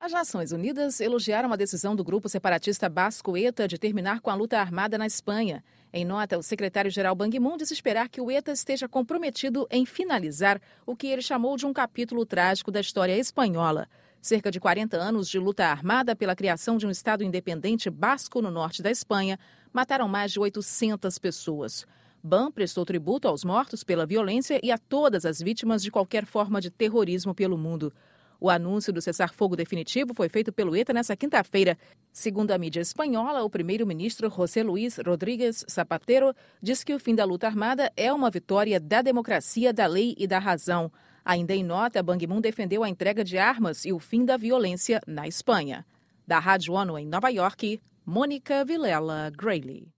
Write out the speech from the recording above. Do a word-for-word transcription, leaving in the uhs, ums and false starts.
As Nações Unidas elogiaram a decisão do grupo separatista basco ETA de terminar com a luta armada na Espanha. Em nota, o secretário-geral Ban Ki-moon disse esperar que o ETA esteja comprometido em finalizar o que ele chamou de um capítulo trágico da história espanhola. Cerca de quarenta anos de luta armada pela criação de um Estado independente basco no norte da Espanha mataram mais de oitocentas pessoas. Ban prestou tributo aos mortos pela violência e a todas as vítimas de qualquer forma de terrorismo pelo mundo. O anúncio do cessar-fogo definitivo foi feito pelo ETA nesta quinta-feira. Segundo a mídia espanhola, o primeiro-ministro José Luís Rodríguez Zapatero disse que o fim da luta armada é uma vitória da democracia, da lei e da razão. Ainda em nota, Ban Ki-moon defendeu a entrega de armas e o fim da violência na Espanha. Da Rádio ONU em Nova York, Mônica Vilela Grayley.